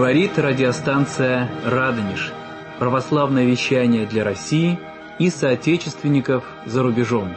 Говорит радиостанция «Радонеж». Православное вещание для России и соотечественников за рубежом.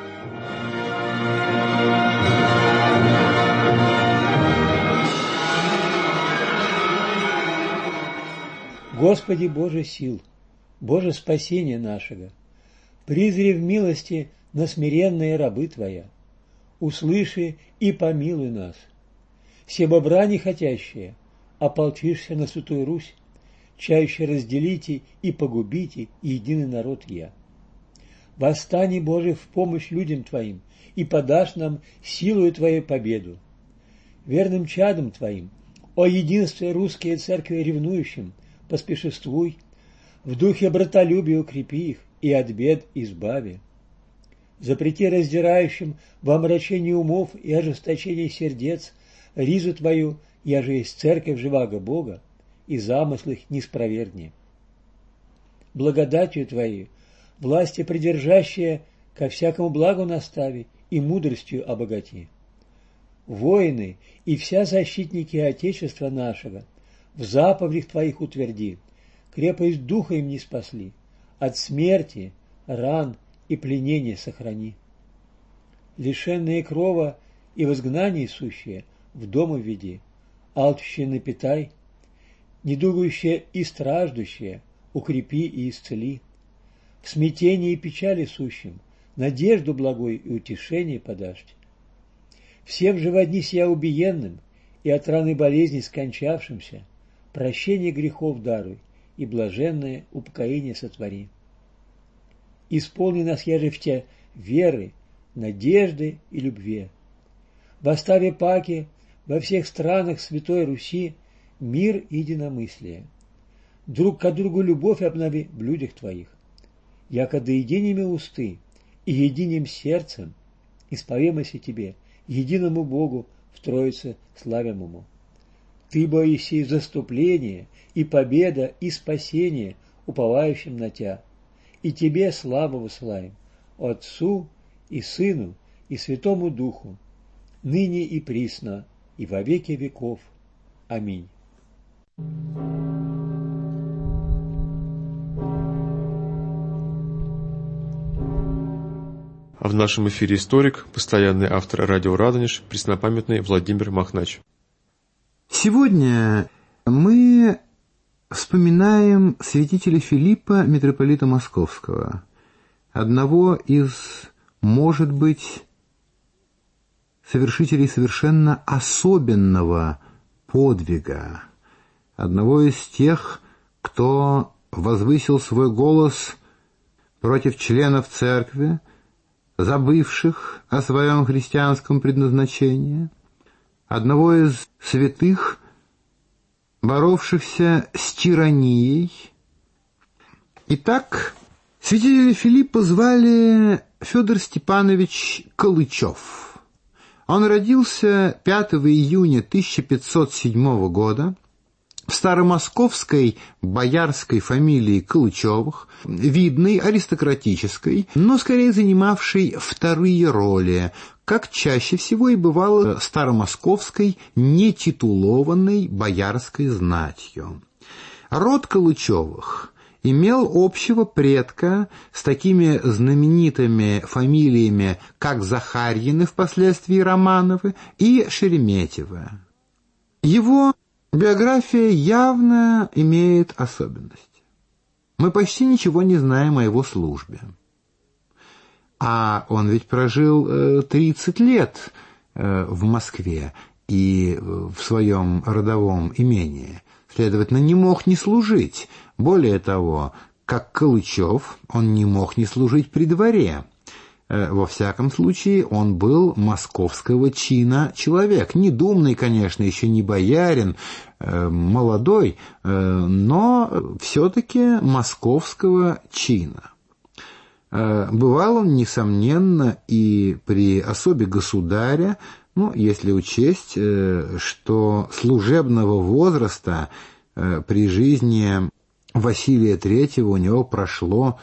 Господи Боже сил, Боже спасения нашего, призри в милости на смиренные рабы Твоя, услыши и помилуй нас. Себо брани хотящие, ополчишься на Святую Русь, чаще разделите и погубите единый народ я. Восстань, Боже, в помощь людям Твоим, и подашь нам силою Твоей победу. Верным чадом Твоим, о единстве русские церкви ревнующим, поспешествуй, в духе братолюбия укрепи их и от бед избави. Запрети раздирающим во омрачении умов и ожесточении сердец ризу Твою, яже есть церковь живаго Бога, и замыслы их не спровергни. Благодатью Твоей, власти придержащие, ко всякому благу настави и мудростью обогати. Воины и вся защитники Отечества нашего в заповедях Твоих утверди, крепость духа им не спасли, от смерти, ран и пленения сохрани. Лишенные крова и в изгнании сущие в дом введи, алчущие напитай, недугающие и страждущие укрепи и исцели. В смятении и печали сущим надежду благой и утешение подашь. Всем же водни сия убиенным и от раны болезни скончавшимся прощение грехов даруй и блаженное упокоение сотвори. Исполни нас, яже в Те веры, надежды и любви. В оставе паки во всех странах Святой Руси мир и единомыслие. Друг к другу любовь обнови в людях Твоих. Якода единими усты и единым сердцем исповемося Тебе, единому Богу в Троице славимому. Ты, Боисей, заступление и победа и спасение уповающим на Тя, и Тебе славу высылаем, Отцу и Сыну и Святому Духу, ныне и присно, и во веки веков. Аминь. А в нашем эфире историк, постоянный автор радио «Радонеж», преснопамятный Владимир Махнач. Сегодня мы вспоминаем святителя Филиппа, митрополита Московского, одного из, может быть, совершителей совершенно особенного подвига, одного из тех, кто возвысил свой голос против членов церкви, забывших о своем христианском предназначении, одного из святых, боровшихся с тиранией. Итак, святителя Филиппа звали Федор Степанович Калычев. Он родился 5 июня 1507 года в старомосковской боярской фамилии Калычевых, видной, аристократической, но скорее занимавшей вторые роли, как чаще всего и бывало старомосковской нетитулованной боярской знатью. Род Калычевых имел общего предка с такими знаменитыми фамилиями, как Захарьины, впоследствии Романовы, и Шереметьевы. Его биография явно имеет особенность. Мы почти ничего не знаем о его службе. А он ведь прожил 30 лет в Москве и в своем родовом имении. Следовательно, не мог не служить. Более того, как Калычев, он не мог не служить при дворе. Во всяком случае, он был московского чина человек. Не думный, конечно, еще не боярин, молодой, но все-таки московского чина. Бывал он, несомненно, и при особе государя, если учесть, что служебного возраста при жизни Василия III у него прошло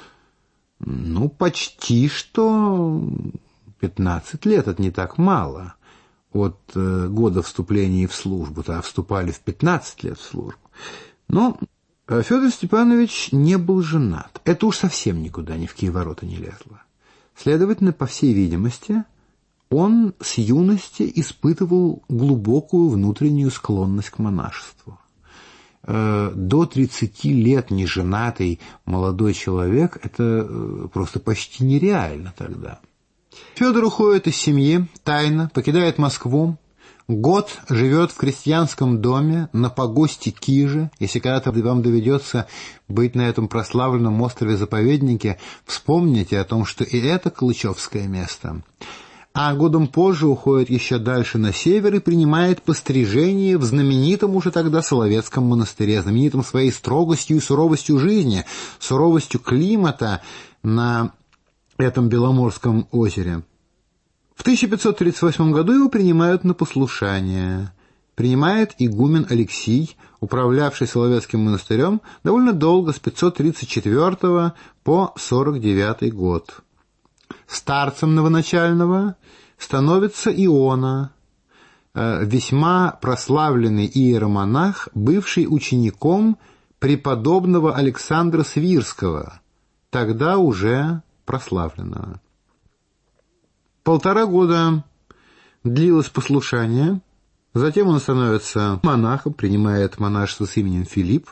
почти что 15 лет, это не так мало. от года вступления в службу, а вступали в 15 лет в службу. Но Федор Степанович не был женат. Это уж совсем никуда, ни в какие ворота не лезло. Следовательно, по всей видимости, он с юности испытывал глубокую внутреннюю склонность к монашеству. До 30 лет неженатый молодой человек – это просто почти нереально тогда. Федор уходит из семьи, тайно покидает Москву, год живет в крестьянском доме на погосте Кижи. Если когда-то вам доведется быть на этом прославленном острове-заповеднике, вспомните о том, что и это калычевское место. А годом позже уходит еще дальше на север и принимает пострижение в знаменитом уже тогда Соловецком монастыре, знаменитом своей строгостью и суровостью жизни, суровостью климата на этом Беломорском озере. В 1538 году его принимают на послушание. Принимает игумен Алексий, управлявший Соловецким монастырем довольно долго, с 534 по 49 год. Старцем новоначального становится Иона, весьма прославленный иеромонах, бывший учеником преподобного Александра Свирского, тогда уже прославленного. 1,5 года длилось послушание, затем он становится монахом, принимает монашество с именем Филипп,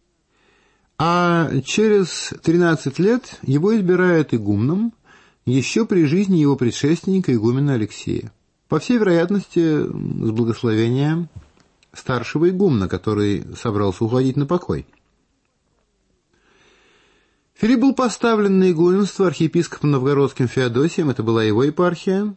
а через 13 лет его избирают игумном, еще при жизни его предшественника игумена Алексея. По всей вероятности, с благословения старшего игумна, который собрался уходить на покой. Филипп был поставлен на игуменство архиепископом новгородским Феодосием, это была его епархия,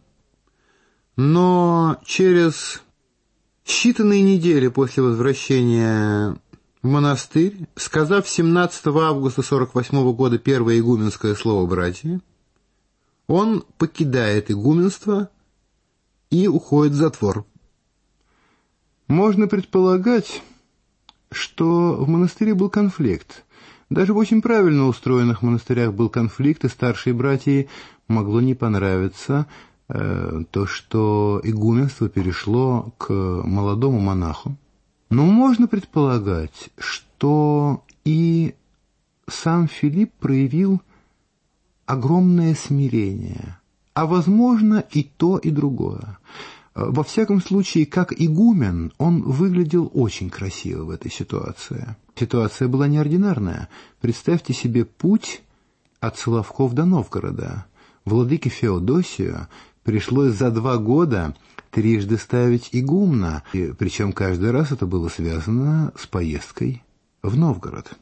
но через считанные недели после возвращения в монастырь, сказав 17 августа 48 года первое игуменское слово братья, он покидает игуменство и уходит в затвор. Можно предполагать, что в монастыре был конфликт. Даже в очень правильно устроенных монастырях был конфликт, и старшей братьи могло не понравиться то, что игуменство перешло к молодому монаху. Но можно предполагать, что и сам Филипп проявил огромное смирение, а, возможно, и то, и другое. Во всяком случае, как игумен, он выглядел очень красиво в этой ситуации. Ситуация была неординарная. Представьте себе путь от Соловков до Новгорода. Владыке Феодосию пришлось за 2 года трижды ставить игумна, и причем каждый раз это было связано с поездкой в Новгород.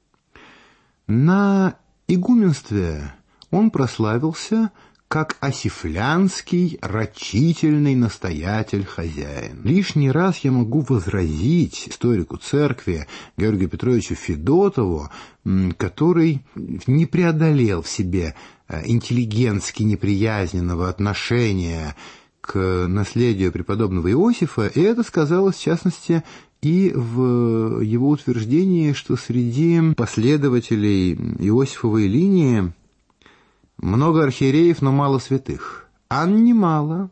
На игуменстве он прославился как осифлянский рачительный настоятель-хозяин. Лишний раз я могу возразить историку церкви Георгию Петровичу Федотову, который не преодолел в себе интеллигентски неприязненного отношения к наследию преподобного Иосифа, и это сказалось, в частности, и в его утверждении, что среди последователей Иосифовой линии много архиереев, но мало святых. А немало.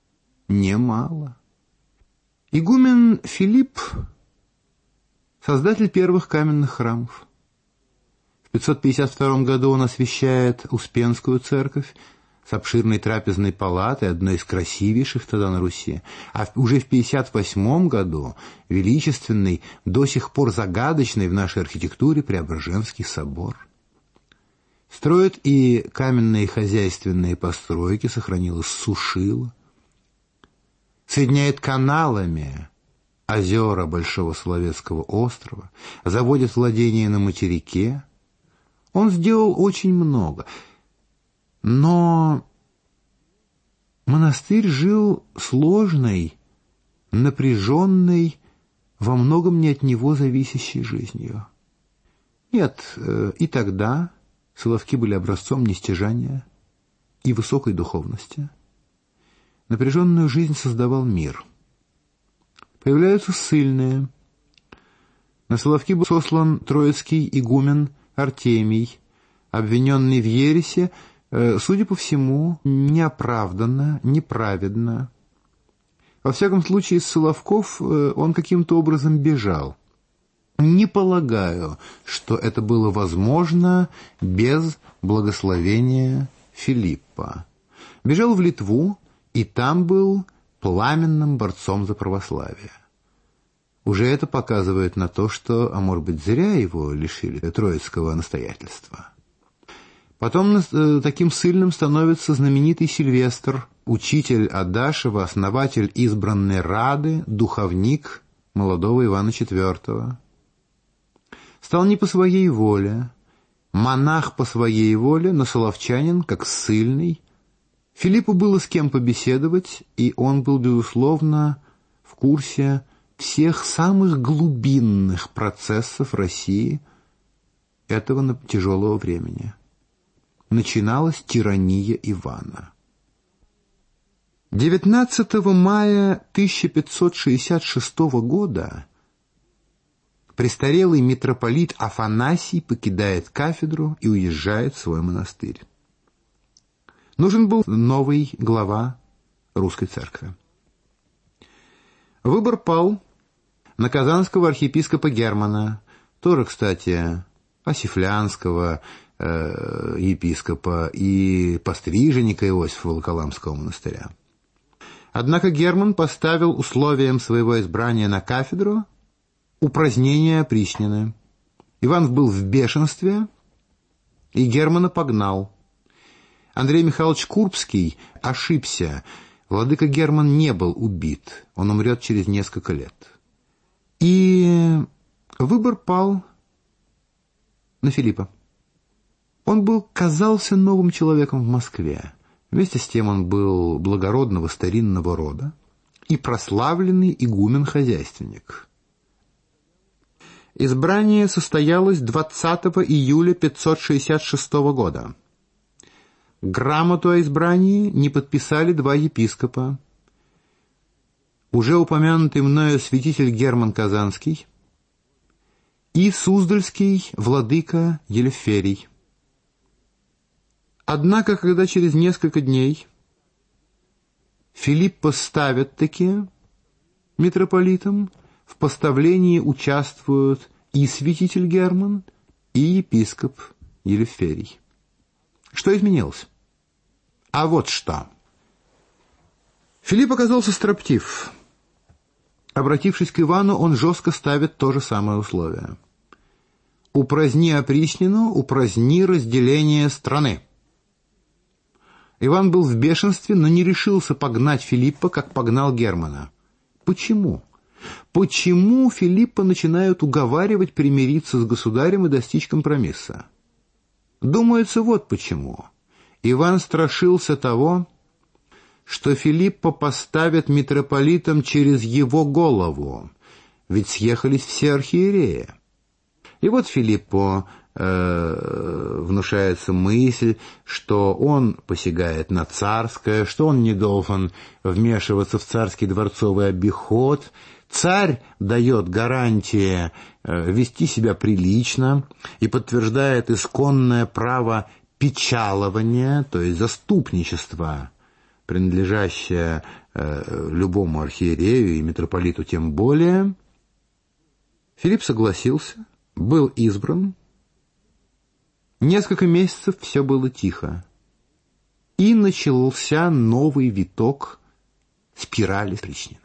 Игумен Филипп – создатель первых каменных храмов. В 552 году он освящает Успенскую церковь с обширной трапезной палатой, одной из красивейших тогда на Руси. А уже в 558 году величественный, до сих пор загадочный в нашей архитектуре Преображенский собор. Строят и каменные хозяйственные постройки, сохранилось сушило. Соединяет каналами озера Большого Соловецкого острова, заводит владения на материке. Он сделал очень много. Но монастырь жил сложной, напряженной, во многом не от него зависящей жизнью. Нет, и тогда Соловки были образцом нестяжания и высокой духовности. Напряженную жизнь создавал мир. Появляются ссыльные. На Соловки был сослан троицкий игумен Артемий, обвиненный в ересе, судя по всему, неоправданно, неправедно. Во всяком случае, из Соловков он каким-то образом бежал. Не полагаю, что это было возможно без благословения Филиппа. Бежал в Литву, и там был пламенным борцом за православие. Уже это показывает на то, что, а может быть, зря его лишили троицкого настоятельства. Потом таким ссыльным становится знаменитый Сильвестр, учитель Адашева, основатель избранной Рады, духовник молодого Ивана IV. Стал не по своей воле, монах по своей воле, но соловчанин, как ссыльный. Филиппу было с кем побеседовать, и он был, безусловно, в курсе всех самых глубинных процессов России этого тяжелого времени. Начиналась тирания Ивана. 19 мая 1566 года престарелый митрополит Афанасий покидает кафедру и уезжает в свой монастырь. Нужен был новый глава русской церкви. Выбор пал на казанского архиепископа Германа, тоже, кстати, осифлянского епископа и постриженника Иосифа Волоколамского монастыря. Однако Герман поставил условием своего избрания на кафедру упразднение опричнины. Иван был в бешенстве, и Германа погнал. Андрей Михайлович Курбский ошибся. Владыка Герман не был убит, он умрет через несколько лет. И выбор пал на Филиппа. Он казался новым человеком в Москве. Вместе с тем он был благородного старинного рода и прославленный игумен-хозяйственник. Избрание состоялось 20 июля 566 года. Грамоту о избрании не подписали два епископа. Уже упомянутый мною святитель Герман Казанский и суздальский владыка Елеферий. Однако, когда через несколько дней Филиппа ставят-таки митрополитом, в поставлении участвуют и святитель Герман, и епископ Елеферий. Что изменилось? А вот что. Филипп оказался строптив. Обратившись к Ивану, он жестко ставит то же самое условие. «Упраздни опричнину, упраздни разделение страны». Иван был в бешенстве, но не решился погнать Филиппа, как погнал Германа. Почему? Почему Филиппа начинают уговаривать примириться с государем и достичь компромисса? Думается, вот почему. Иван страшился того, что Филиппа поставят митрополитом через его голову, ведь съехались все архиереи. И вот Филиппу внушается мысль, что он посягает на царское, что он не должен вмешиваться в царский дворцовый обиход. Царь дает гарантии вести себя прилично и подтверждает исконное право печалования, то есть заступничества, принадлежащее любому архиерею и митрополиту тем более. Филипп согласился, был избран. Несколько месяцев все было тихо. И начался новый виток спирали опричнины.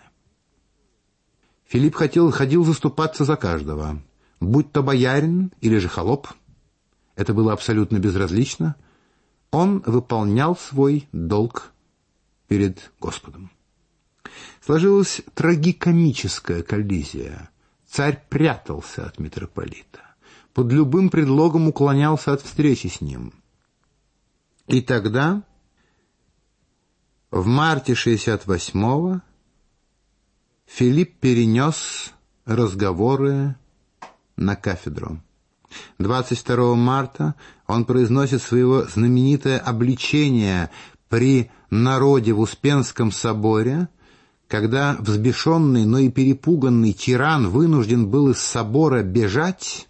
Филипп ходил заступаться за каждого, будь то боярин или же холоп. Это было абсолютно безразлично. Он выполнял свой долг перед Господом. Сложилась трагикомическая коллизия. Царь прятался от митрополита, под любым предлогом уклонялся от встречи с ним. И тогда, в марте 68-го, Филипп перенес разговоры на кафедру. 22 марта он произносит своего знаменитое обличение при народе в Успенском соборе, когда взбешенный, но и перепуганный тиран вынужден был из собора бежать.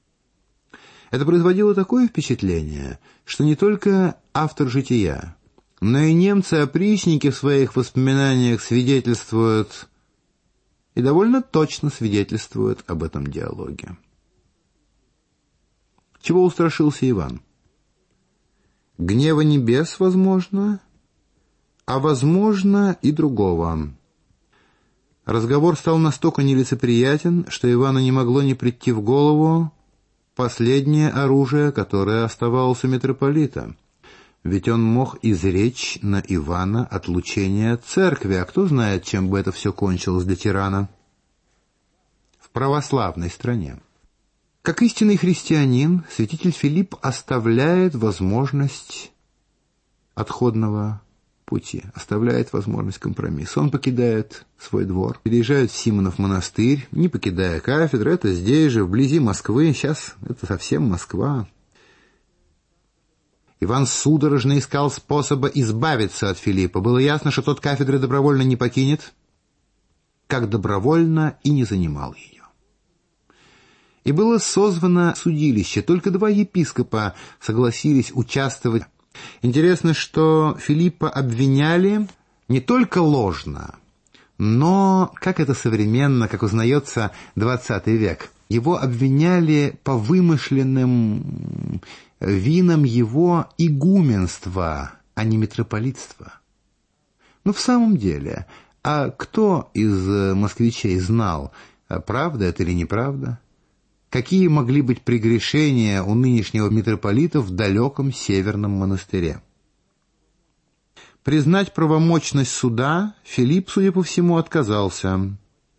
Это производило такое впечатление, что не только автор «Жития», Но и немцы-опричники в своих воспоминаниях свидетельствуют, и довольно точно свидетельствуют об этом диалоге. Чего устрашился Иван? Гнева небес, возможно, а возможно и другого. Разговор стал настолько нелицеприятен, что Ивану не могло не прийти в голову последнее оружие, которое оставалось у митрополита. Ведь он мог изречь на Ивана отлучение от церкви, а кто знает, чем бы это все кончилось для тирана в православной стране. Как истинный христианин, святитель Филипп оставляет возможность отходного пути, оставляет возможность компромисса. Он покидает свой двор, переезжает в Симонов монастырь, не покидая кафедры, это здесь же, вблизи Москвы, сейчас это совсем Москва. Иван судорожно искал способа избавиться от Филиппа. Было ясно, что тот кафедры добровольно не покинет, как добровольно и не занимал ее. И было созвано судилище, только 2 епископа согласились участвовать. Интересно, что Филиппа обвиняли не только ложно, но, как это современно, как узнается 20 век, его обвиняли по вымышленным винам его игуменства, а не митрополитства. Но в самом деле, а кто из москвичей знал, правда это или неправда? Какие могли быть прегрешения у нынешнего митрополита в далеком северном монастыре? Признать правомочность суда Филипп, судя по всему, отказался.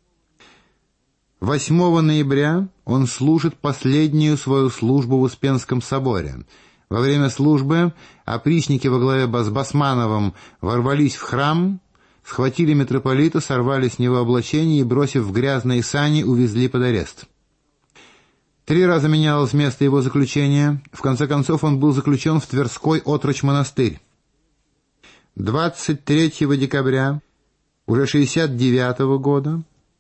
8 ноября он служит последнюю свою службу в Успенском соборе. Во время службы опричники во главе с Басмановым ворвались в храм, схватили митрополита, сорвали с него облачение и, бросив в грязные сани, увезли под арест. 3 раза менялось место его заключения. В конце концов, он был заключен в Тверской отрочь-монастырь. 23 декабря уже 69 года,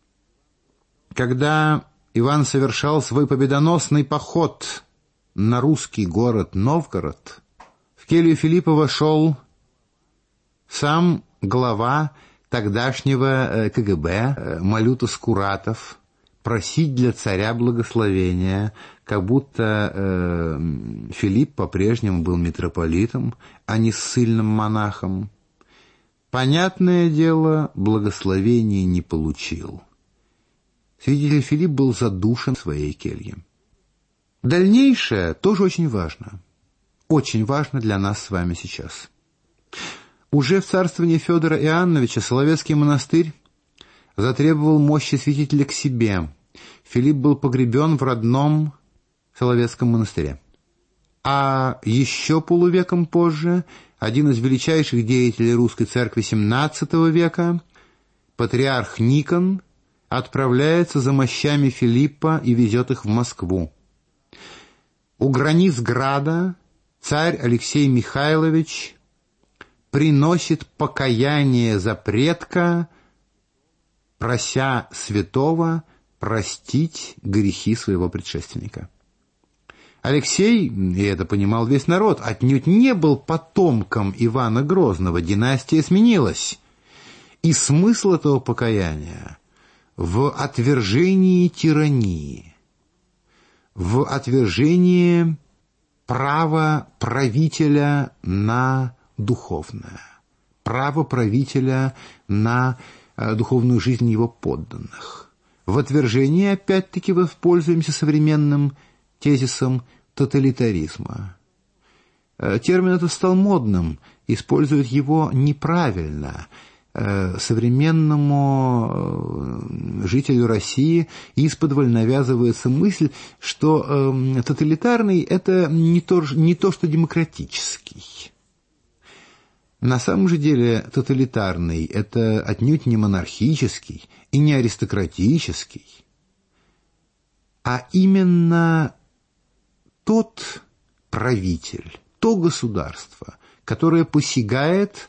когда Иван совершал свой победоносный поход на русский город Новгород, в келью Филиппа вошел сам глава тогдашнего КГБ Малюта Скуратов просить для царя благословения, как будто Филипп по-прежнему был митрополитом, а не ссыльным монахом. Понятное дело, благословения не получил. Святитель Филипп был задушен в своей келье. Дальнейшее тоже очень важно. Очень важно для нас с вами сейчас. Уже в царствовании Федора Иоанновича Соловецкий монастырь затребовал мощи святителя к себе. Филипп был погребен в родном Соловецком монастыре. А еще полувеком позже один из величайших деятелей русской церкви XVII века, патриарх Никон, отправляется за мощами Филиппа и везет их в Москву. У границ града царь Алексей Михайлович приносит покаяние за предка, прося святого простить грехи своего предшественника. Алексей, и это понимал весь народ, отнюдь не был потомком Ивана Грозного, династия сменилась. И смысл этого покаяния в отвержении тирании, в отвержении права правителя на духовное, права правителя на духовную жизнь его подданных. В отвержении, опять-таки, воспользуемся современным тезисом тоталитаризма. Термин этот стал модным, используют его неправильно. Современному жителю России исподволь навязывается мысль, что тоталитарный – это не то, что демократический. На самом же деле тоталитарный – это отнюдь не монархический и не аристократический, а именно тот правитель, то государство, которое посягает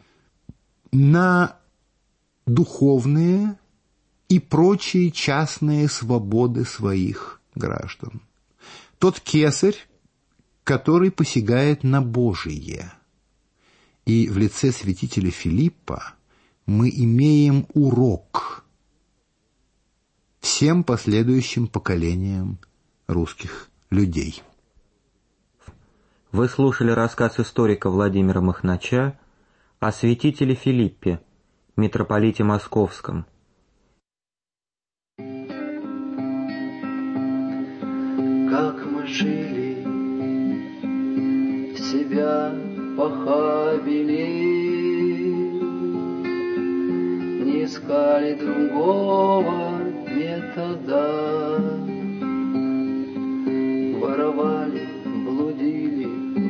на духовные и прочие частные свободы своих граждан. Тот кесарь, который посягает на Божие. И в лице святителя Филиппа мы имеем урок всем последующим поколениям русских людей. Вы слушали рассказ историка Владимира Махнача о святителе Филиппе, митрополите Московском. Как мы жили, себя похабили, не искали другого метода, воровали, блудили,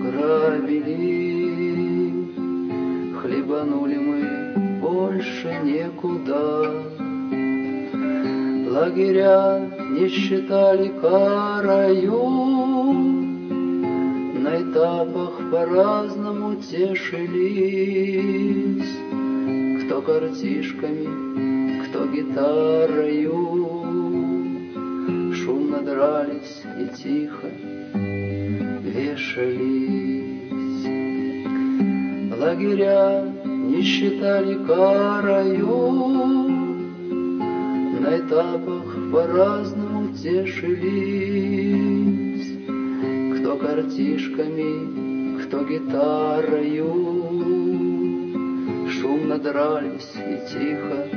грабили, хлебанули мы больше некуда. Лагеря не считали карою, на этапах по-разному тешились, кто картишками, кто гитарою, шумно дрались и тихо вешались. Лагеря не считали карою, на этапах по-разному тешились, кто картишками, кто гитарою, шумно дрались и тихо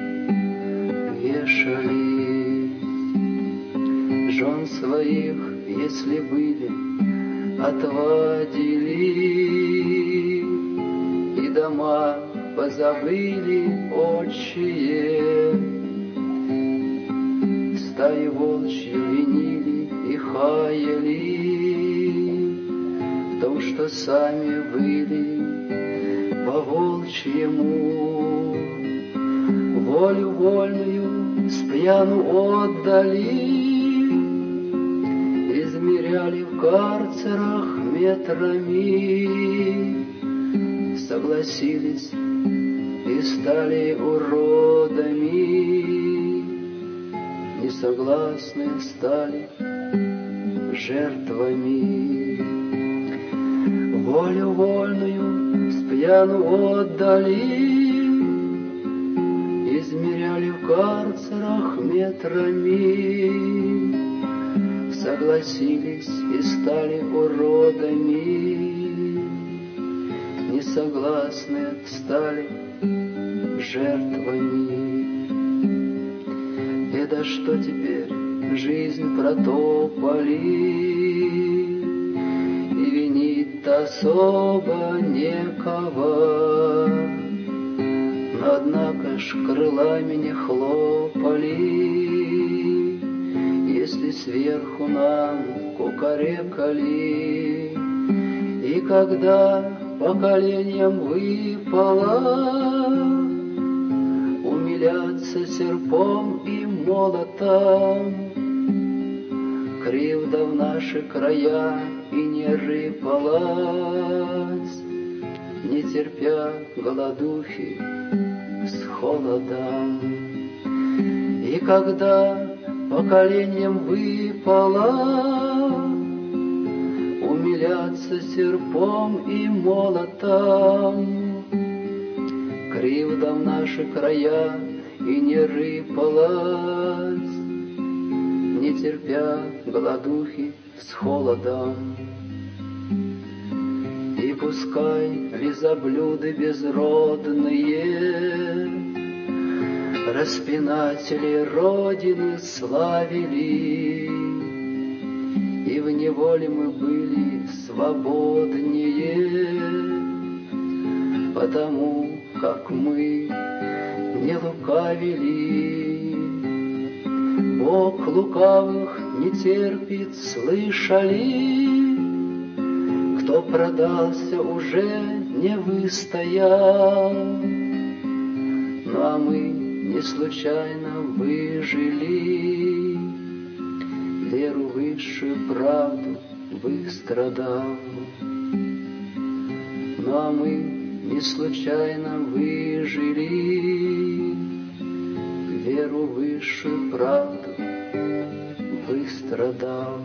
вешались. Жен своих, если были, отводили, и дома позабыли отчие. Стаи волчью винили и хаяли в том, что сами были по-волчьему. Волю вольную спьяну отдали, измеряли в карцерах метрами, согласились и стали уродами, несогласные стали жертвами. Волю вольную спьяну отдали, измеряли в карцерах метрами, согласились и стали уродами, несогласные стали жертвами. Да что теперь жизнь протопали, и винить-то особо некого, но однако ж крылами не хлопали, если сверху нам кукарекали. И когда поколениям выпало умиляться серпом и молотом, кривда в наши края и не рыпалась, не терпя голодухи с холодом. И когда поколениям выпало умиляться серпом и молотом, кривда в наши края и не рыпалась, не терпя голодухи с холодом. И пускай лизоблюды безродные распинатели Родины славили, и в неволе мы были свободнее, потому как мы не лукавили. Бог лукавых не терпит, слышали, кто продался, уже не выстоял. Ну а мы не случайно выжили, веру высшую, правду выстрадал. Ну а мы не случайно выжили, веру высшую, правду выстрадал.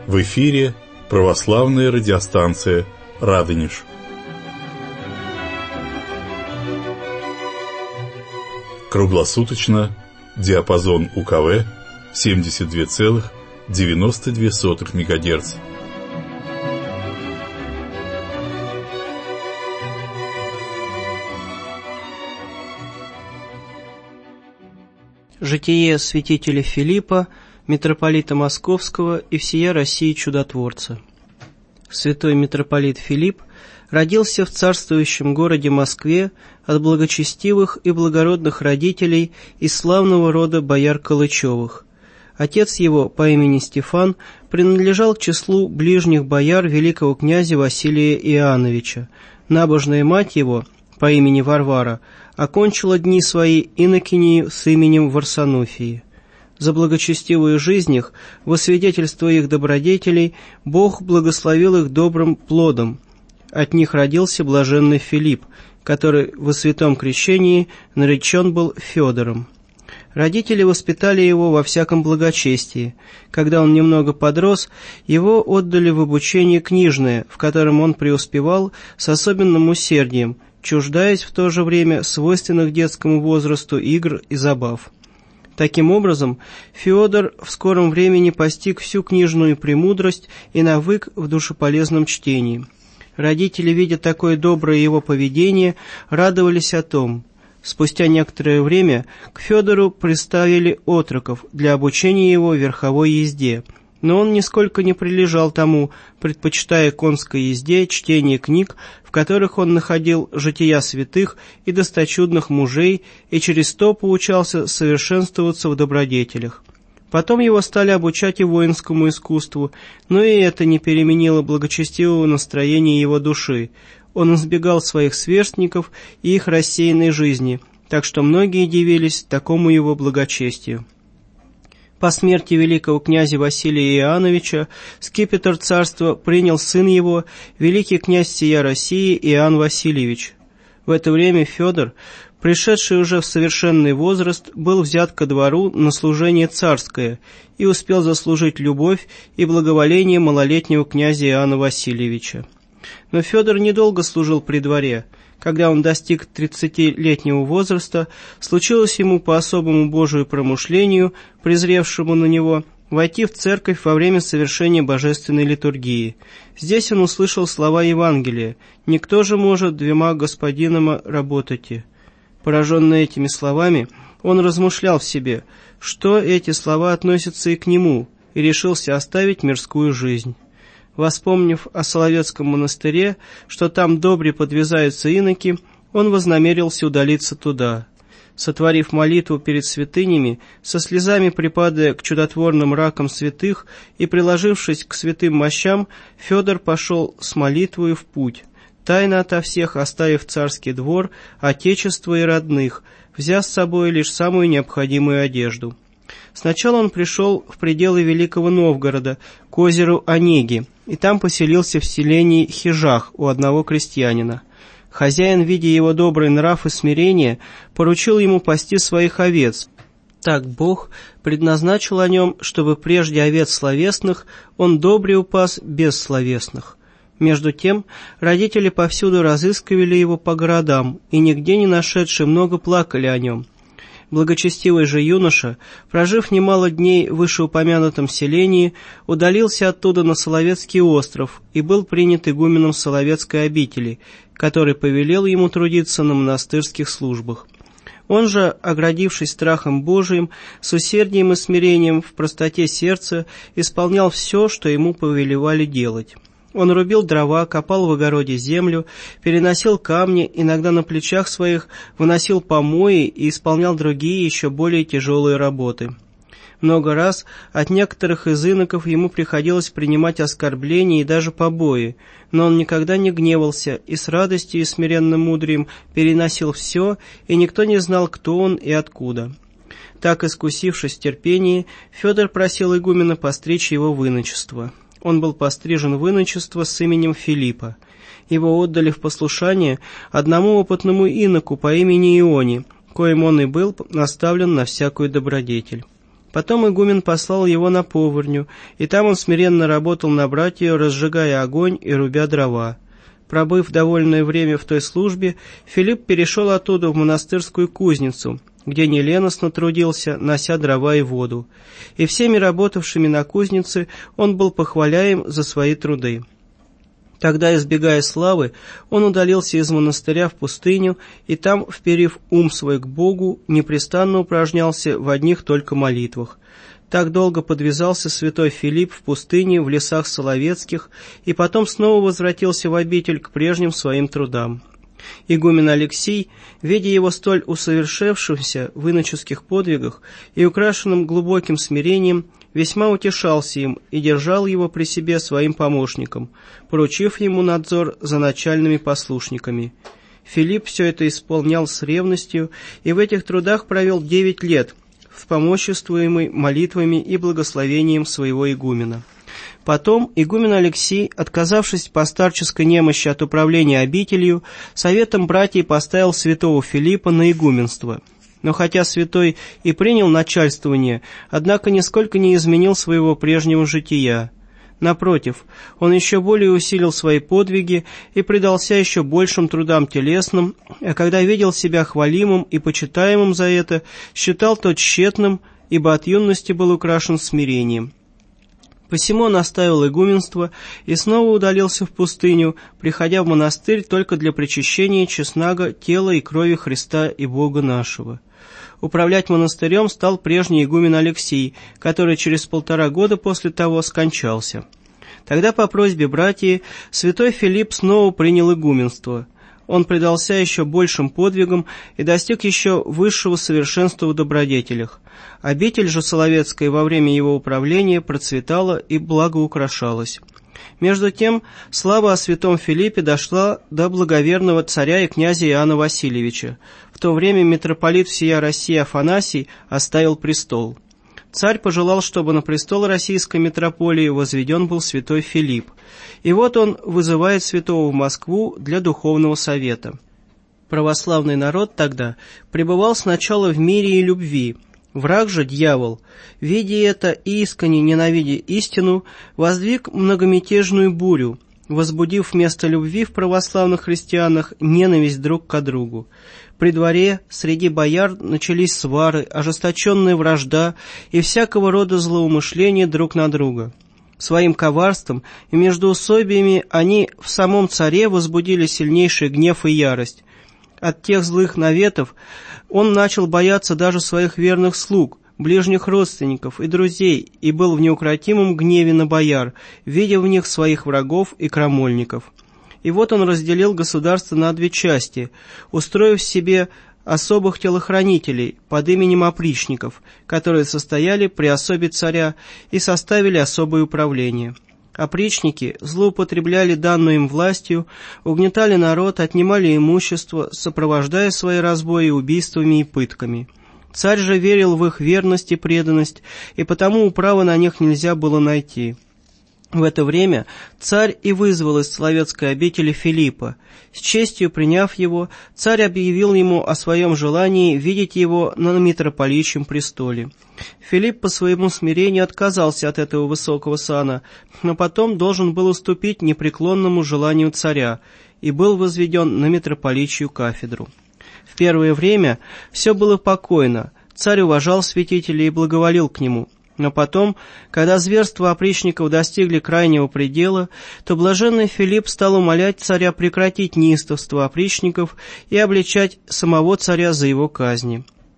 В эфире православная радиостанция «Радонеж». Круглосуточно, диапазон УКВ 72,92 МГц. Житие святителя Филиппа, митрополита Московского и всея России чудотворца. Святой митрополит Филипп родился в царствующем городе Москве от благочестивых и благородных родителей из славного рода бояр Калычевых. Отец его по имени Стефан принадлежал к числу ближних бояр великого князя Василия Иоанновича. Набожная мать его по имени Варвара окончила дни свои инокинею с именем Варсонофии. За благочестивую жизнь их, во свидетельство их добродетелей, Бог благословил их добрым плодом. От них родился блаженный Филипп, который во святом крещении наречен был Федором. Родители воспитали его во всяком благочестии. Когда он немного подрос, его отдали в обучение книжное, в котором он преуспевал с особенным усердием, чуждаясь в то же время свойственных детскому возрасту игр и забав. Таким образом, Феодор в скором времени постиг всю книжную премудрость и навык в душеполезном чтении. Родители, видя такое доброе его поведение, радовались о том. Спустя некоторое время к Федору приставили отроков для обучения его верховой езде, но он нисколько не прилежал тому, предпочитая конской езде чтение книг, в которых он находил жития святых и досточудных мужей, и через то поучался совершенствоваться в добродетелях. Потом его стали обучать и воинскому искусству, но и это не переменило благочестивого настроения его души. Он избегал своих сверстников и их рассеянной жизни, так что многие дивились такому его благочестию. По смерти великого князя Василия Иоанновича скипетр царства принял сын его, великий князь сия России Иоанн Васильевич. В это время Федор, пришедший уже в совершенный возраст, был взят ко двору на служение царское и успел заслужить любовь и благоволение малолетнего князя Иоанна Васильевича. Но Федор недолго служил при дворе. Когда он достиг 30-летнего возраста, случилось ему по особому Божию промышлению, презревшему на него, войти в церковь во время совершения божественной литургии. Здесь он услышал слова Евангелия: «Никто же может двумя господинами работать». Пораженный этими словами, он размышлял в себе, что эти слова относятся и к нему, и решился оставить мирскую жизнь. Воспомнив о Соловецком монастыре, что там добре подвязаются иноки, он вознамерился удалиться туда. Сотворив молитву перед святынями, со слезами припадая к чудотворным ракам святых и приложившись к святым мощам, Федор пошел с молитвою в путь, тайно ото всех оставив царский двор, отечество и родных, взяв с собой лишь самую необходимую одежду. Сначала он пришел в пределы Великого Новгорода, к озеру Онеги, и там поселился в селении Хижах у одного крестьянина. Хозяин, видя его добрый нрав и смирение, поручил ему пасти своих овец. Так Бог предназначил о нем, чтобы прежде овец словесных он добре упас бессловесных. Между тем родители повсюду разыскивали его по городам, и нигде не нашедши много плакали о нем. Благочестивый же юноша, прожив немало дней в вышеупомянутом селении, удалился оттуда на Соловецкий остров и был принят игуменом Соловецкой обители, который повелел ему трудиться на монастырских службах. Он же, оградившись страхом Божиим, с усердием и смирением в простоте сердца, исполнял все, что ему повелевали делать. Он рубил дрова, копал в огороде землю, переносил камни, иногда на плечах своих выносил помои и исполнял другие, еще более тяжелые работы. Много раз от некоторых из иноков ему приходилось принимать оскорбления и даже побои, но он никогда не гневался и с радостью и смиренным мудрием переносил все, и никто не знал, кто он и откуда. Так, искусившись в терпении, Федор просил игумена постричь его в иночество. Он был пострижен в иночество с именем Филиппа. Его отдали в послушание одному опытному иноку по имени Ионий, коим он и был наставлен на всякую добродетель. Потом игумен послал его на поварню, и там он смиренно работал на братью, разжигая огонь и рубя дрова. Пробыв довольное время в той службе, Филипп перешел оттуда в монастырскую кузницу, где неленостно трудился, нося дрова и воду. И всеми работавшими на кузнице он был похваляем за свои труды. Тогда, избегая славы, он удалился из монастыря в пустыню, и там, вперив ум свой к Богу, непрестанно упражнялся в одних только молитвах. Так долго подвязался святой Филипп в пустыне, в лесах Соловецких, и потом снова возвратился в обитель к прежним своим трудам. Игумен Алексий, видя его столь усовершевшимся в иноческих подвигах и украшенным глубоким смирением, весьма утешался им и держал его при себе своим помощником, поручив ему надзор за начальными послушниками. Филипп все это исполнял с ревностью и в этих трудах провел 9 лет, вспомоществуемый молитвами и благословением своего игумена. Потом игумен Алексий, отказавшись по старческой немощи от управления обителью, советом братьев поставил святого Филиппа на игуменство. Но хотя святой и принял начальствование, однако нисколько не изменил своего прежнего жития. Напротив, он еще более усилил свои подвиги и предался еще большим трудам телесным, а когда видел себя хвалимым и почитаемым за это, считал то тщетным, ибо от юности был украшен смирением. Посему он оставил игуменство и снова удалился в пустыню, приходя в монастырь только для причащения честного тела и крови Христа и Бога нашего. Управлять монастырем стал прежний игумен Алексий, который через 1,5 года после того скончался. Тогда по просьбе братьев святой Филипп снова принял игуменство. Он предался еще большим подвигам и достиг еще высшего совершенства в добродетелях. Обитель же Соловецкая во время его управления процветала и благоукрашалась. Между тем, слава о святом Филиппе дошла до благоверного царя и князя Иоанна Васильевича. В то время митрополит всея России Афанасий оставил престол. Царь пожелал, чтобы на престол российской митрополии возведен был святой Филипп. И вот он вызывает святого в Москву для духовного совета. Православный народ тогда пребывал сначала в мире и любви. Враг же, дьявол, видя это и искренне ненавидя истину, воздвиг многомятежную бурю, возбудив вместо любви в православных христианах ненависть друг к другу. При дворе, среди бояр начались свары, ожесточенная вражда и всякого рода злоумышления друг на друга. Своим коварством и междоусобиями они в самом царе возбудили сильнейший гнев и ярость. От тех злых наветов он начал бояться даже своих верных слуг, ближних родственников и друзей, и был в неукротимом гневе на бояр, видя в них своих врагов и крамольников. И вот он разделил государство на 2 части, устроив себе особых телохранителей под именем опричников, которые состояли при особе царя и составили особое управление. Опричники злоупотребляли данную им властью, угнетали народ, отнимали имущество, сопровождая свои разбои убийствами и пытками. Царь же верил в их верность и преданность, и потому управы на них нельзя было найти. В это время царь и вызвал из Соловецкой обители Филиппа. С честью приняв его, царь объявил ему о своем желании видеть его на митрополичьем престоле. Филипп по своему смирению отказался от этого высокого сана, но потом должен был уступить непреклонному желанию царя и был возведен на митрополичью кафедру. В первое время все было покойно, царь уважал святителя и благоволил к нему. Но потом, когда зверства опричников достигли крайнего предела, то блаженный Филипп стал умолять царя прекратить неистовство опричников и обличать самого царя за его казни.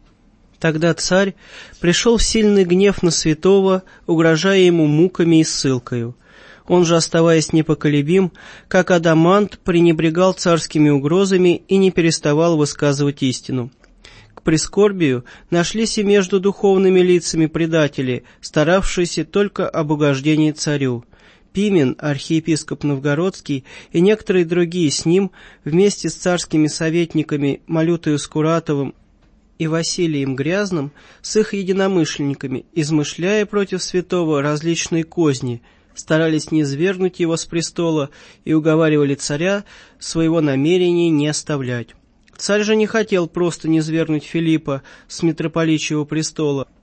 Тогда царь пришел в сильный гнев на святого, угрожая ему муками и ссылкою. Он же, оставаясь непоколебим, как адамант, пренебрегал царскими угрозами и не переставал высказывать истину. К прискорбию нашлись и между духовными лицами предатели, старавшиеся только об угождении царю. Пимен, архиепископ Новгородский, и некоторые другие с ним, вместе с царскими советниками Малютою Скуратовым и Василием Грязным, с их единомышленниками, измышляя против святого различные козни, старались низвергнуть его с престола и уговаривали царя своего намерения не оставлять. Царь же не хотел просто низвергнуть Филиппа с митрополичьего престола.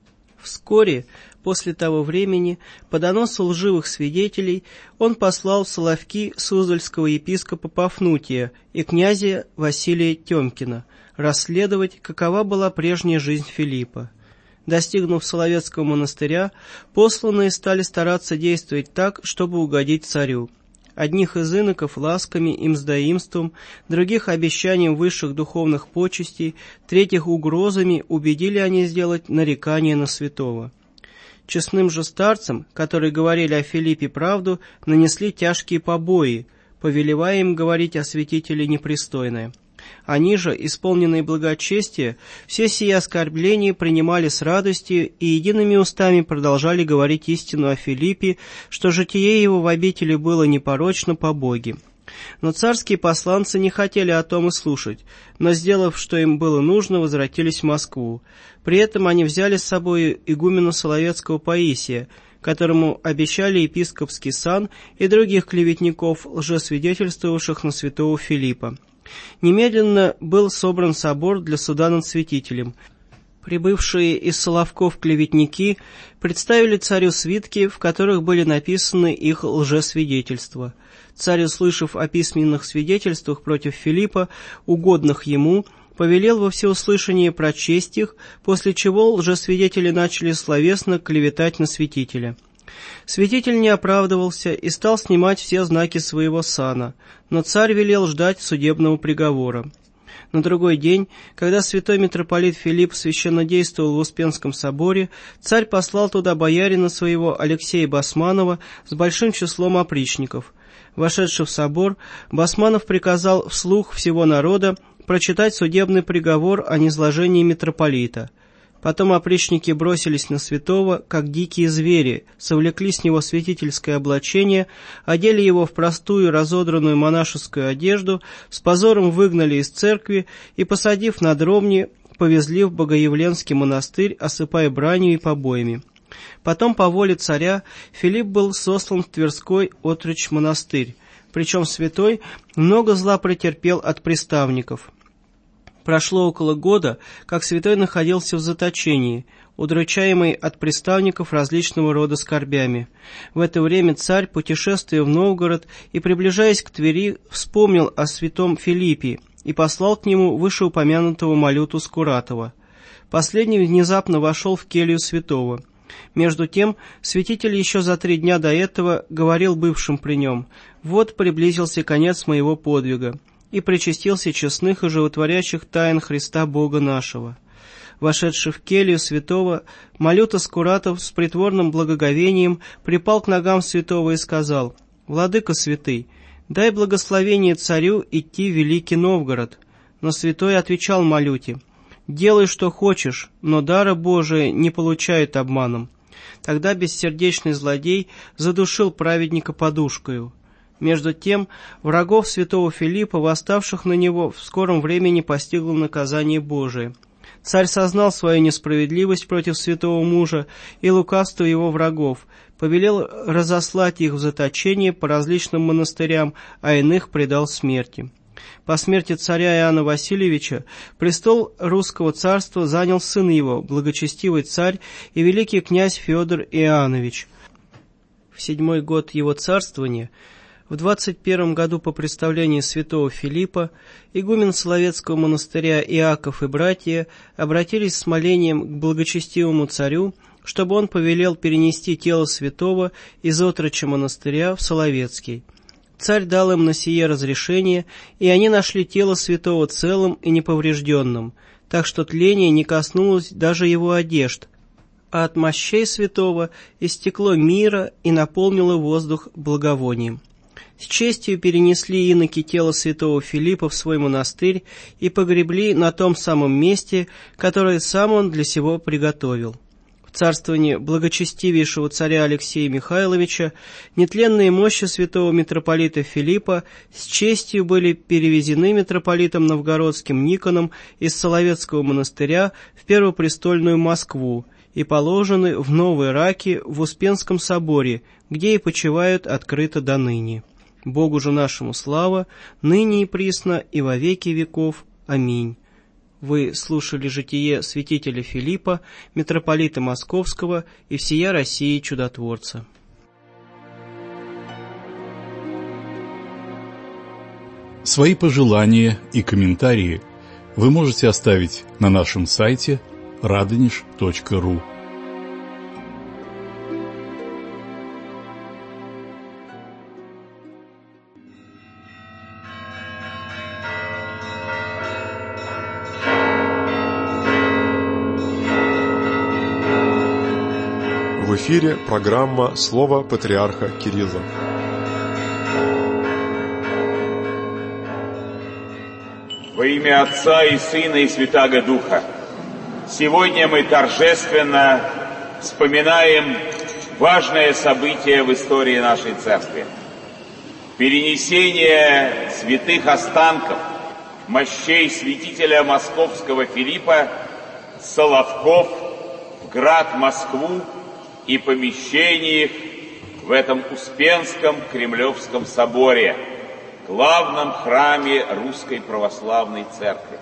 Вскоре после того времени, по доносу лживых свидетелей, он послал в Соловки суздальского епископа Пафнутия и князя Василия Темкина расследовать, какова была прежняя жизнь Филиппа. Достигнув Соловецкого монастыря, посланные стали стараться действовать так, чтобы угодить царю. Одних из иноков ласками и мздоимством, других обещанием высших духовных почестей, третьих угрозами убедили они сделать нарекание на святого. Честным же старцам, которые говорили о Филиппе правду, нанесли тяжкие побои, повелевая им говорить о святителе непристойное. Они же, исполненные благочестия, все сии оскорбления принимали с радостью и едиными устами продолжали говорить истину о Филиппе, что житие его в обители было непорочно по Боге. Но царские посланцы не хотели о том и слушать, но, сделав, что им было нужно, возвратились в Москву. При этом они взяли с собой игумена Соловецкого Паисия, которому обещали епископский сан, и других клеветников, лжесвидетельствовавших на святого Филиппа. Немедленно был собран собор для суда над святителем. Прибывшие из Соловков клеветники представили царю свитки, в которых были написаны их лжесвидетельства. Царь, услышав о письменных свидетельствах против Филиппа, угодных ему, повелел во всеуслышание прочесть их, после чего лжесвидетели начали словесно клеветать на святителя. Святитель не оправдывался и стал снимать все знаки своего сана, но царь велел ждать судебного приговора. На другой день, когда святой митрополит Филипп священнодействовал в Успенском соборе, царь послал туда боярина своего Алексея Басманова с большим числом опричников. Вошедший в собор, Басманов приказал вслух всего народа прочитать судебный приговор о низложении митрополита. Потом опричники бросились на святого, как дикие звери, совлекли с него святительское облачение, одели его в простую разодранную монашескую одежду, с позором выгнали из церкви и, посадив на дромни, повезли в Богоявленский монастырь, осыпая бранью и побоями. Потом, по воле царя, Филипп был сослан в Тверской отрочь монастырь, причем святой много зла претерпел от приставников. Прошло около года, как святой находился в заточении, удручаемый от приставников различного рода скорбями. В это время царь, путешествуя в Новгород и приближаясь к Твери, вспомнил о святом Филиппе и послал к нему вышеупомянутого Малюту Скуратова. Последний внезапно вошел в келью святого. Между тем, святитель еще за 3 дня до этого говорил бывшим при нем: «Вот приблизился конец моего подвига», и причастился честных и животворящих тайн Христа Бога нашего. Вошедший в келью святого, Малюта Скуратов с притворным благоговением припал к ногам святого и сказал: «Владыка святый, дай благословение царю идти в Великий Новгород». Но святой отвечал Малюте: «Делай, что хочешь, но дара Божия не получают обманом». Тогда бессердечный злодей задушил праведника подушкою. Между тем, врагов святого Филиппа, восставших на него, в скором времени постигло наказание Божие. Царь сознал свою несправедливость против святого мужа и лукавство его врагов, повелел разослать их в заточение по различным монастырям, а иных предал смерти. По смерти царя Иоанна Васильевича престол русского царства занял сын его, благочестивый царь и великий князь Федор Иоаннович. В 7-й год его царствования, в 21 году по представлению святого Филиппа, игумен Соловецкого монастыря Иаков и братья обратились с молением к благочестивому царю, чтобы он повелел перенести тело святого из отроча монастыря в Соловецкий. Царь дал им на сие разрешение, и они нашли тело святого целым и неповрежденным, так что тление не коснулось даже его одежд, а от мощей святого истекло мира и наполнило воздух благовонием. С честью перенесли иноки тело святого Филиппа в свой монастырь и погребли на том самом месте, которое сам он для сего приготовил. В царствовании благочестивейшего царя Алексея Михайловича нетленные мощи святого митрополита Филиппа с честью были перевезены митрополитом новгородским Никоном из Соловецкого монастыря в Первопрестольную Москву и положены в Новой Раке в Успенском соборе, где и почивают открыто доныне. Богу же нашему слава, ныне и присно, и во веки веков. Аминь. Вы слушали житие святителя Филиппа, митрополита Московского и всея России чудотворца. Свои пожелания и комментарии вы можете оставить на нашем сайте radonish.ru. В эфире программа «Слово патриарха Кирилла». Во имя Отца и Сына и Святаго Духа, сегодня мы торжественно вспоминаем важное событие в истории нашей церкви. Перенесение святых останков мощей святителя Московского Филиппа с Соловков в град Москву и помещение их в этом Успенском Кремлевском соборе, главном храме Русской Православной Церкви.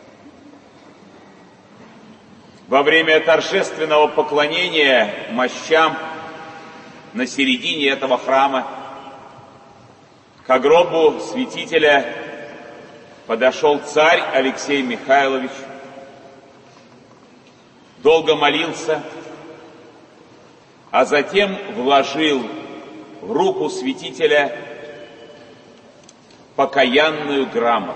Во время торжественного поклонения мощам на середине этого храма к гробу святителя подошел царь Алексей Михайлович, долго молился, а затем вложил в руку святителя покаянную грамоту,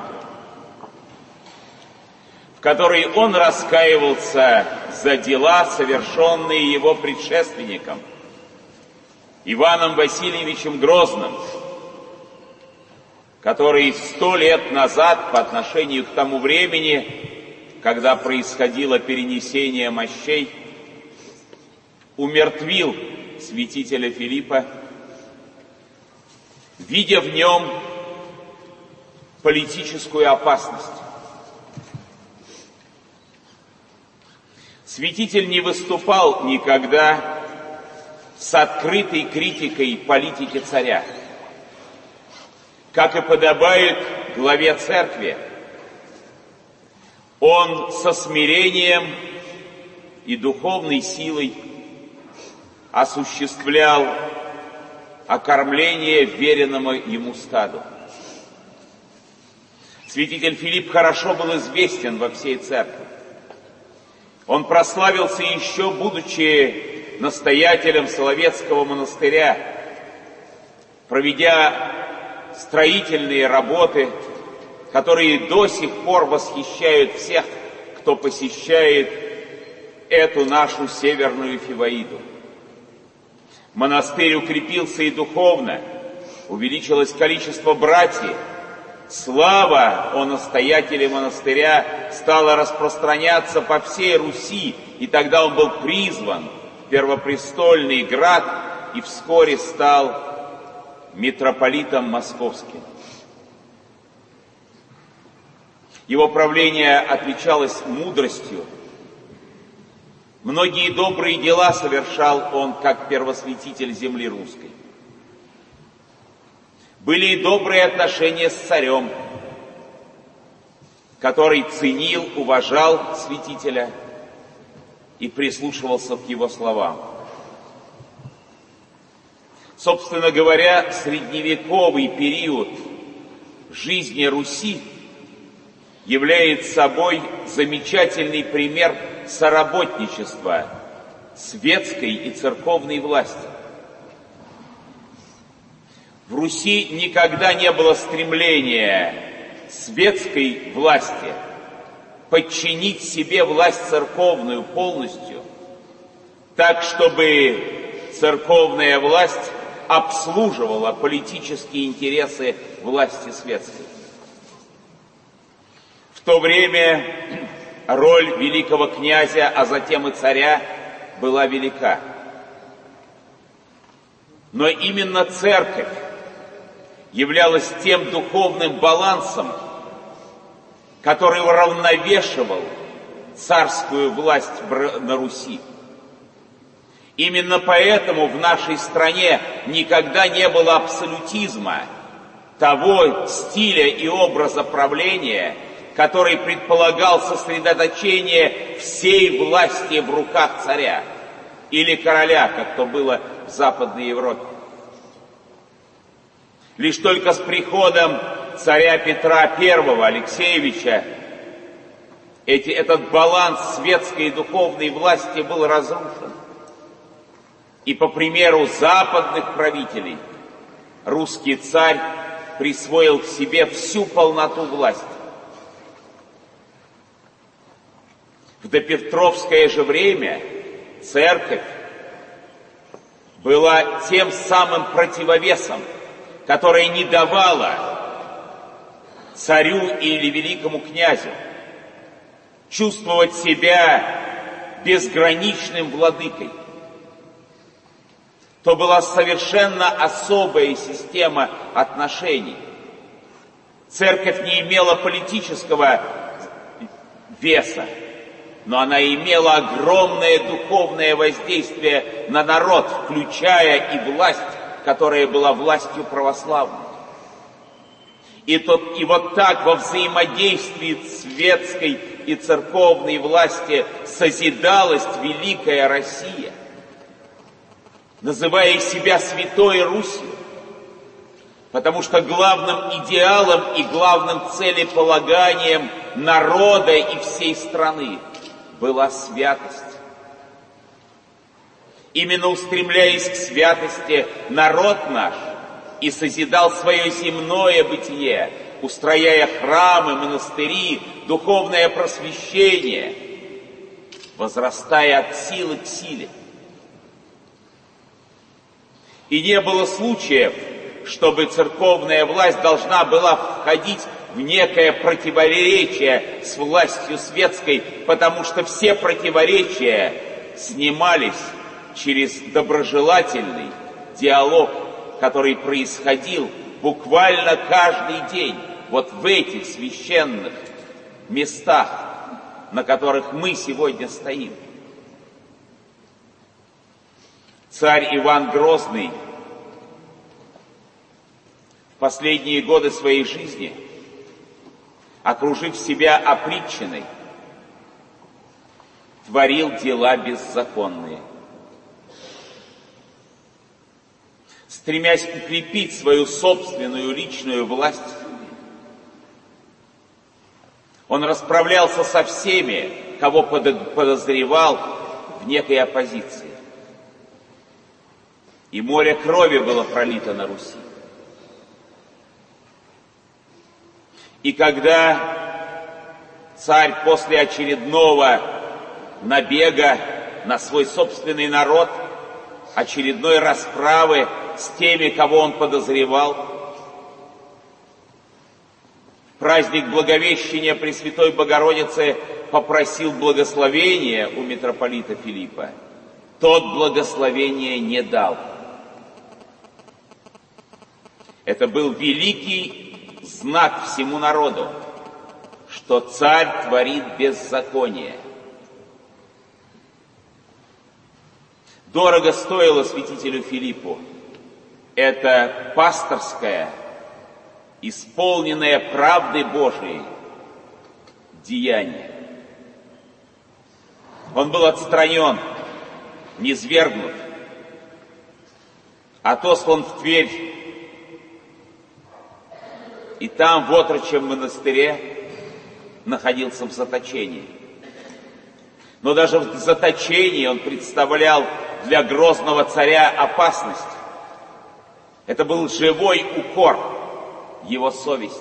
в которой он раскаивался за дела, совершенные его предшественником Иваном Васильевичем Грозным, который 100 лет назад, по отношению к тому времени, когда происходило перенесение мощей, умертвил святителя Филиппа, видя в нем политическую опасность. Святитель не выступал никогда с открытой критикой политики царя, как и подобает главе церкви. Он со смирением и духовной силой осуществлял окормление веренному ему стаду. Святитель Филипп хорошо был известен во всей церкви. Он прославился еще, будучи настоятелем Соловецкого монастыря, проведя строительные работы, которые до сих пор восхищают всех, кто посещает эту нашу северную Фиваиду. Монастырь укрепился и духовно, увеличилось количество братьев. Слава о настоятеле монастыря стала распространяться по всей Руси, и тогда он был призван в Первопрестольный град и вскоре стал митрополитом московским. Его правление отличалось мудростью. Многие добрые дела совершал он как первосвятитель земли русской. Были и добрые отношения с царем, который ценил, уважал святителя и прислушивался к его словам. Собственно говоря, средневековый период жизни Руси является собой замечательный пример соработничества светской и церковной власти. В Руси никогда не было стремления светской власти подчинить себе власть церковную полностью, так, чтобы церковная власть обслуживала политические интересы власти светской. В то время роль великого князя, а затем и царя, была велика. Но именно церковь являлась тем духовным балансом, который уравновешивал царскую власть на Руси. Именно поэтому в нашей стране никогда не было абсолютизма, того стиля и образа правления, который предполагал сосредоточение всей власти в руках царя или короля, как то было в Западной Европе. Лишь только с приходом царя Петра I Алексеевича этот баланс светской и духовной власти был разрушен. И по примеру западных правителей русский царь присвоил к себе всю полноту власти. В допетровское же время церковь была тем самым противовесом, которое не давало царю или великому князю чувствовать себя безграничным владыкой. То была совершенно особая система отношений. Церковь не имела политического веса, но она имела огромное духовное воздействие на народ, включая и власть, которая была властью православной. И вот так во взаимодействии светской и церковной власти созидалась великая Россия, называя себя Святой Русью, потому что главным идеалом и главным целеполаганием народа и всей страны была святость. Именно устремляясь к святости, народ наш и созидал свое земное бытие, устрояя храмы, монастыри, духовное просвещение, возрастая от силы к силе. И не было случаев, чтобы церковная власть должна была входить в некое противоречие с властью светской, потому что все противоречия снимались через доброжелательный диалог, который происходил буквально каждый день вот в этих священных местах, на которых мы сегодня стоим. Царь Иван Грозный в последние годы своей жизни, окружив себя опричниной, творил дела беззаконные. Стремясь укрепить свою собственную личную власть, он расправлялся со всеми, кого подозревал в некой оппозиции. И море крови было пролито на Руси. И когда царь после очередного набега на свой собственный народ, очередной расправы с теми, кого он подозревал, в праздник Благовещения Пресвятой Богородицы попросил благословения у митрополита Филиппа, тот благословения не дал. Это был великий знак всему народу, что царь творит беззаконие. Дорого стоило святителю Филиппу это пасторское, исполненное правдой Божией деяние. Он был отстранен, низвергнут, отослан в Тверь, и там, в отрочьем монастыре, находился в заточении. Но даже в заточении он представлял для грозного царя опасность. Это был живой укор его совести.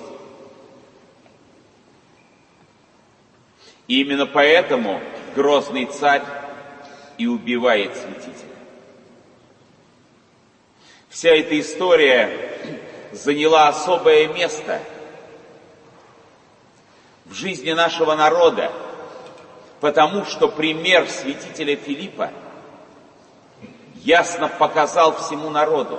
И именно поэтому грозный царь и убивает святителя. Вся эта история заняла особое место в жизни нашего народа, потому что пример святителя Филиппа ясно показал всему народу,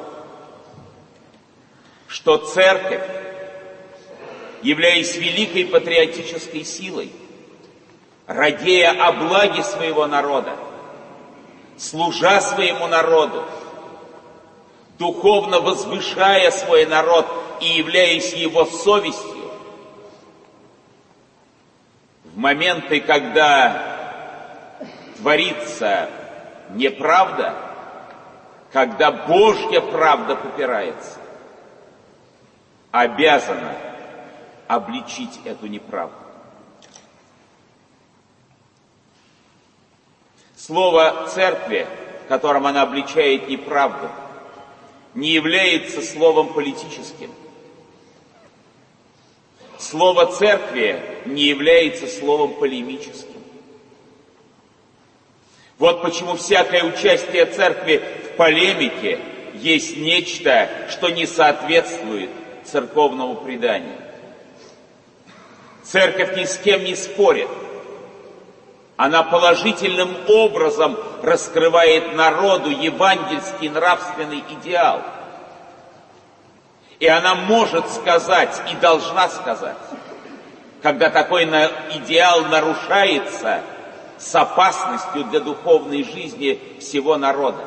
что церковь, являясь великой патриотической силой, радея о благе своего народа, служа своему народу, духовно возвышая свой народ и являясь его совестью, в моменты, когда творится неправда, когда Божья правда попирается, обязана обличить эту неправду. Слово «церкви», которым она обличает неправду, не является словом политическим. Слово «церкви» не является словом полемическим. Вот почему всякое участие церкви в полемике есть нечто, что не соответствует церковному преданию. Церковь ни с кем не спорит. Она положительным образом раскрывает народу евангельский нравственный идеал. И она может сказать и должна сказать, когда такой идеал нарушается с опасностью для духовной жизни всего народа.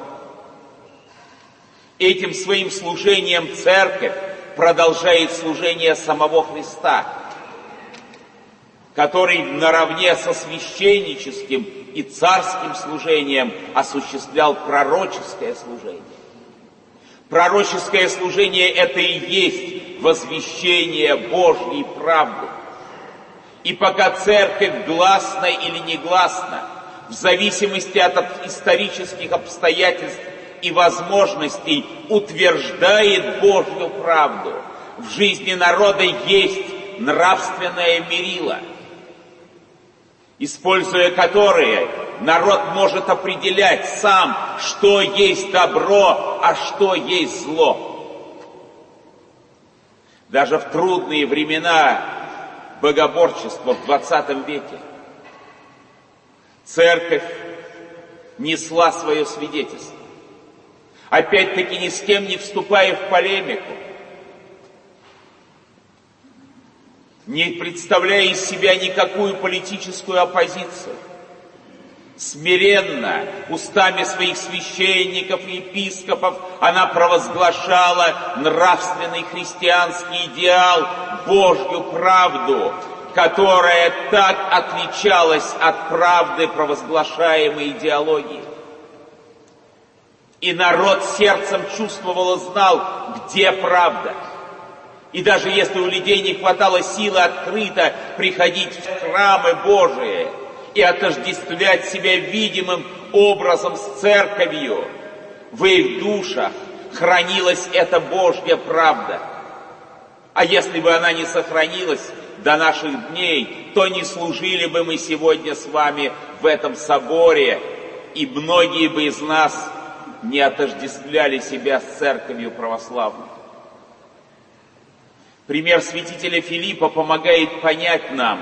Этим своим служением церковь продолжает служение самого Христа, который наравне со священническим и царским служением осуществлял пророческое служение. Пророческое служение — это и есть возвещение Божьей правды. И пока церковь гласно или негласно, в зависимости от исторических обстоятельств и возможностей, утверждает Божью правду, в жизни народа есть нравственное мерило, используя которые народ может определять сам, что есть добро, а что есть зло. Даже в трудные времена богоборчества в 20 веке церковь несла свое свидетельство, опять-таки ни с кем не вступая в полемику, не представляя из себя никакую политическую оппозицию. Смиренно, устами своих священников и епископов, она провозглашала нравственный христианский идеал, Божью правду, которая так отличалась от правды провозглашаемой идеологии. И народ сердцем чувствовал и знал, где правда. И даже если у людей не хватало силы открыто приходить в храмы Божии и отождествлять себя видимым образом с церковью, в их душах хранилась эта Божья правда. А если бы она не сохранилась до наших дней, то не служили бы мы сегодня с вами в этом соборе, и многие бы из нас не отождествляли себя с церковью православной. Пример святителя Филиппа помогает понять нам,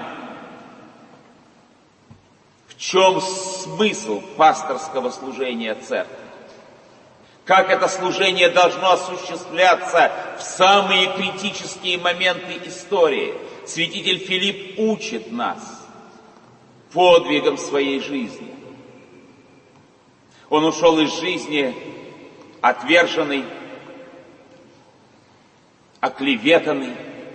в чем смысл пасторского служения церкви. Как это служение должно осуществляться в самые критические моменты истории. Святитель Филипп учит нас подвигам своей жизни. Он ушел из жизни отверженный, оклеветанный.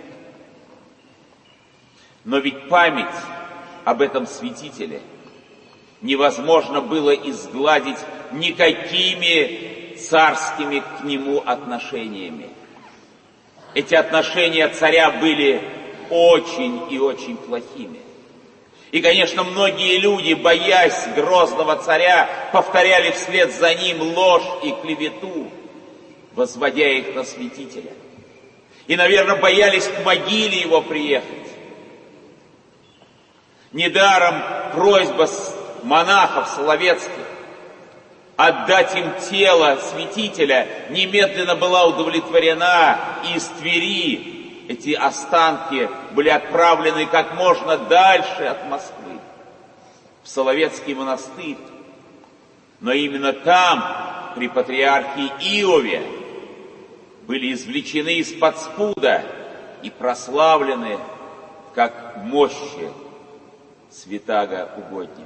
Но ведь память об этом святителе невозможно было изгладить никакими царскими к нему отношениями. Эти отношения царя были очень и очень плохими. И, конечно, многие люди, боясь грозного царя, повторяли вслед за ним ложь и клевету, возводя их на святителя. И, наверное, боялись к могиле его приехать. Недаром просьба монахов соловецких отдать им тело святителя немедленно была удовлетворена, и из Твери эти останки были отправлены как можно дальше от Москвы, в Соловецкий монастырь. Но именно там, при патриархе Иове, были извлечены из-под спуда и прославлены как мощи святаго угодника.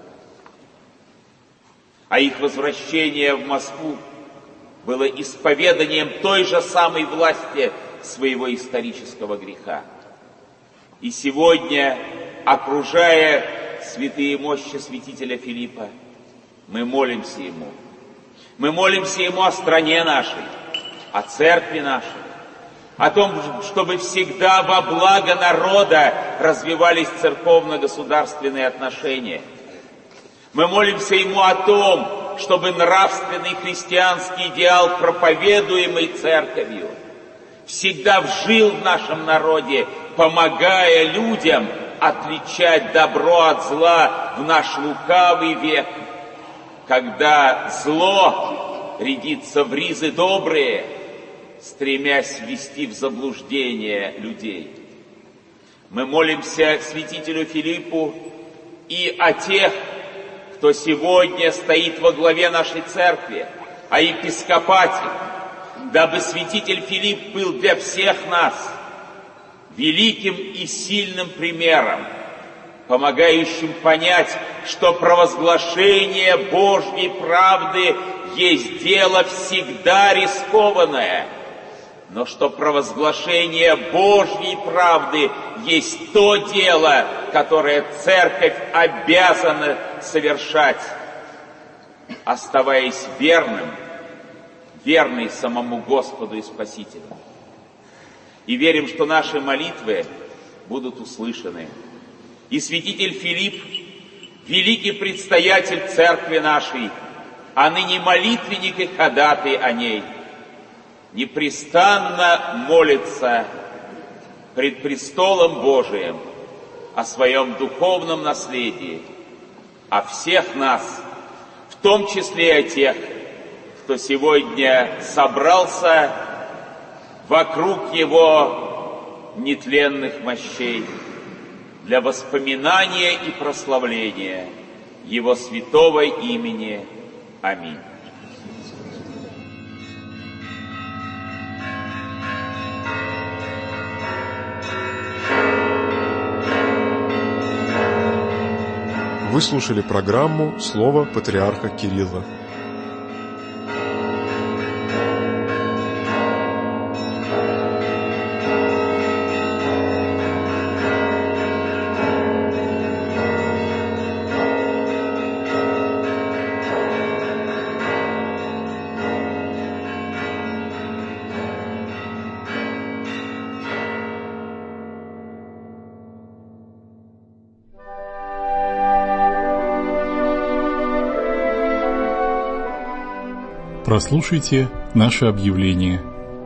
А их возвращение в Москву было исповеданием той же самой власти своего исторического греха. И сегодня, окружая святые мощи святителя Филиппа, мы молимся ему. Мы молимся ему о стране нашей, о церкви нашей, о том, чтобы всегда во благо народа развивались церковно-государственные отношения. Мы молимся ему о том, чтобы нравственный христианский идеал, проповедуемый церковью, всегда жил в нашем народе, помогая людям отличать добро от зла в наш лукавый век, когда зло рядится в ризы добрые, стремясь ввести в заблуждение людей. Мы молимся святителю Филиппу и о тех, кто сегодня стоит во главе нашей церкви, о епископате, дабы святитель Филипп был для всех нас великим и сильным примером, помогающим понять, что провозглашение Божьей правды есть дело всегда рискованное, но что провозглашение Божьей правды есть то дело, которое церковь обязана совершать, оставаясь верной самому Господу и Спасителю. И верим, что наши молитвы будут услышаны. И святитель Филипп, великий предстоятель церкви нашей, а ныне молитвенник и ходатай о ней, непрестанно молится пред престолом Божиим о своем духовном наследии, о всех нас, в том числе и о тех, кто сегодня собрался вокруг его нетленных мощей для воспоминания и прославления его святого имени. Аминь. Вы слушали программу «Слово патриарха Кирилла». Прослушайте наше объявление.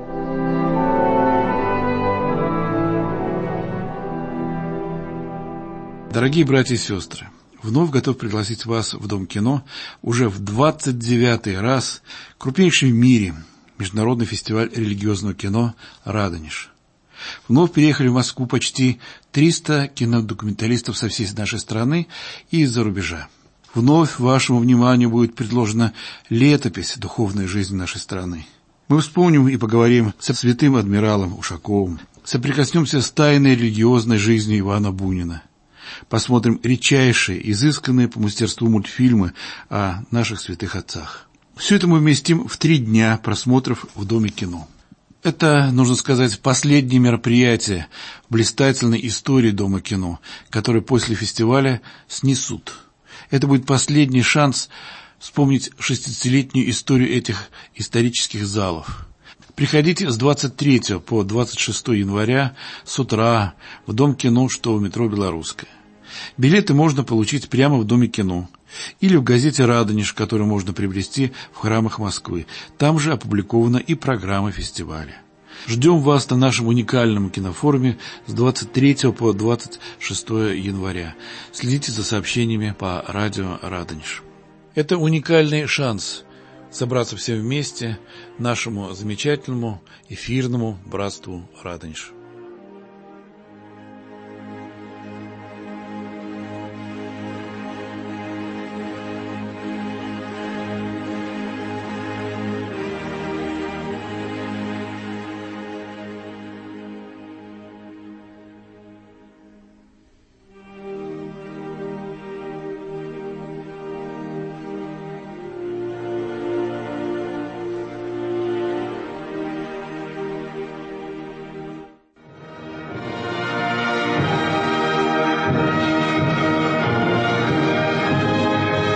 Дорогие братья и сестры, вновь готов пригласить вас в Дом кино уже в 29-й раз крупнейший в мире международный фестиваль религиозного кино «Радонеж». Вновь переехали в Москву почти 300 кинодокументалистов со всей нашей страны и из-за рубежа. Вновь вашему вниманию будет предложена летопись духовной жизни нашей страны. Мы вспомним и поговорим со святым адмиралом Ушаковым, соприкоснемся с тайной религиозной жизнью Ивана Бунина, посмотрим редчайшие, изысканные по мастерству мультфильмы о наших святых отцах. Все это мы вместим в 3 дня просмотров в Доме кино. Это, нужно сказать, последнее мероприятие в блистательной истории Дома кино, которое после фестиваля снесут. Это будет последний шанс вспомнить 60-летнюю историю этих исторических залов. Приходите с 23 по 26 января с утра в Дом кино, что в метро «Белорусская». Билеты можно получить прямо в Доме кино или в газете «Радонеж», которую можно приобрести в храмах Москвы. Там же опубликована и программа фестиваля. Ждем вас на нашем уникальном кинофоруме с 23 по 26 января. Следите за сообщениями по радио «Радонеж». Это уникальный шанс собраться всем вместе нашему замечательному эфирному братству «Радонеж».